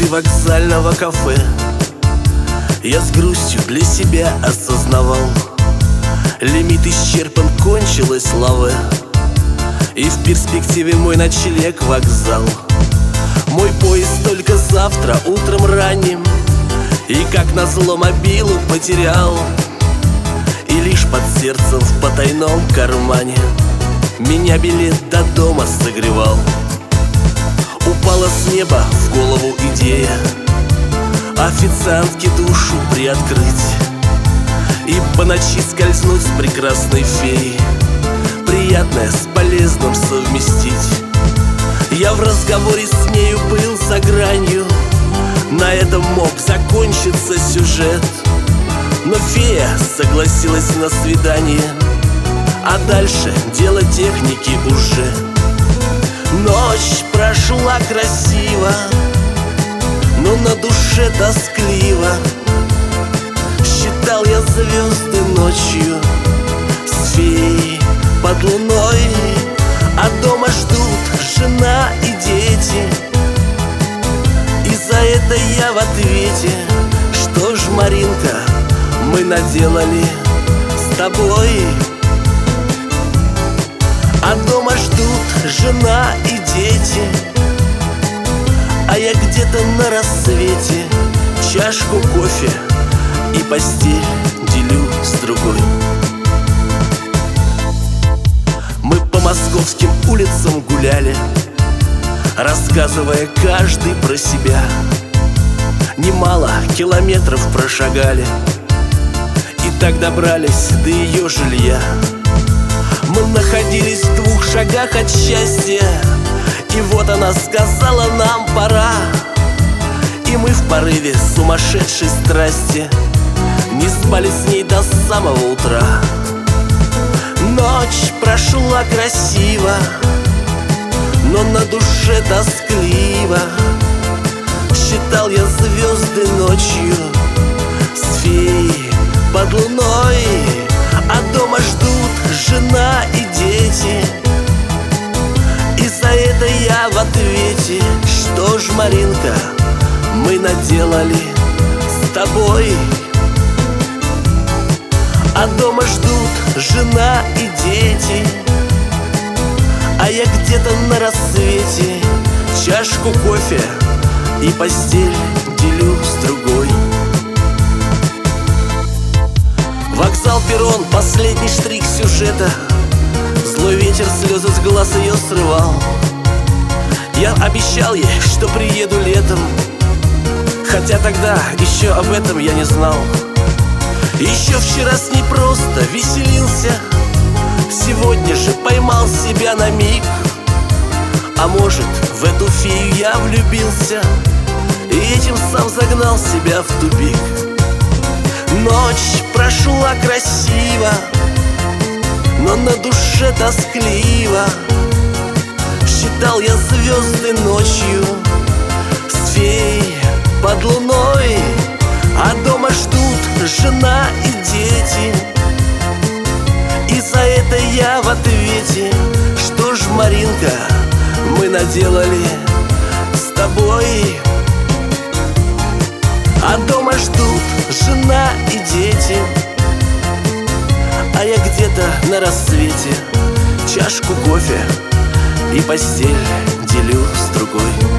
Цветы вокзального кафе я с грустью для себя осознавал. Лимит исчерпан, кончилась лаве, и в перспективе мой ночлег вокзал. Мой поезд только завтра утром ранним, и как назло мобилу потерял. И лишь под сердцем в потайном кармане меня билет до дома согревал. Упала с неба в голову идея официантке душу приоткрыть и по ночи скользнуть с прекрасной феей, приятное с полезным совместить. Я в разговоре с нею был за гранью, на этом мог закончиться сюжет. Но фея согласилась на свидание, а дальше дело техники уже. Ночь прошла красиво, но на душе тоскливо. Считал я звезды ночью с феей под луной, а дома ждут жена и дети. И за это я в ответе: что ж, Маринка, мы наделали с тобой? А дома ждут жена и дети, а я где-то на рассвете чашку кофе и постель делю с другой. Мы по московским улицам гуляли, рассказывая каждый про себя. Немало километров прошагали, и так добрались до ее жилья. Мы находились в 2 шагах от счастья, и вот она сказала: нам пора. И мы в порыве сумасшедшей страсти не спали с ней до самого утра. Ночь прошла красиво, но на душе тоскливо. Считал я звезды ночью с феей под луной, а дома ждут жена и дети. И за это я в ответе: что ж, Маринка, мы наделали с тобой? А дома ждут жена и дети, а я где-то на рассвете чашку кофе и постель делю с другой. Вокзал, перрон, последний штрих сюжета. Злой ветер слезы с глаз ее срывал. Я обещал ей, что приеду летом, хотя тогда еще об этом я не знал. Еще вчера с ней просто веселился, сегодня же поймал себя на миг. А может, в эту фею я влюбился и этим сам загнал себя в тупик. Ночь прошла красиво, но на душе тоскливо. Считал я звезды ночью с феей под луной, а дома ждут жена и дети. И за это я в ответе: что ж, Маринка, мы наделали с тобой? А дома ждут жена и дети, а я где-то на рассвете чашку кофе и постель делю с другой.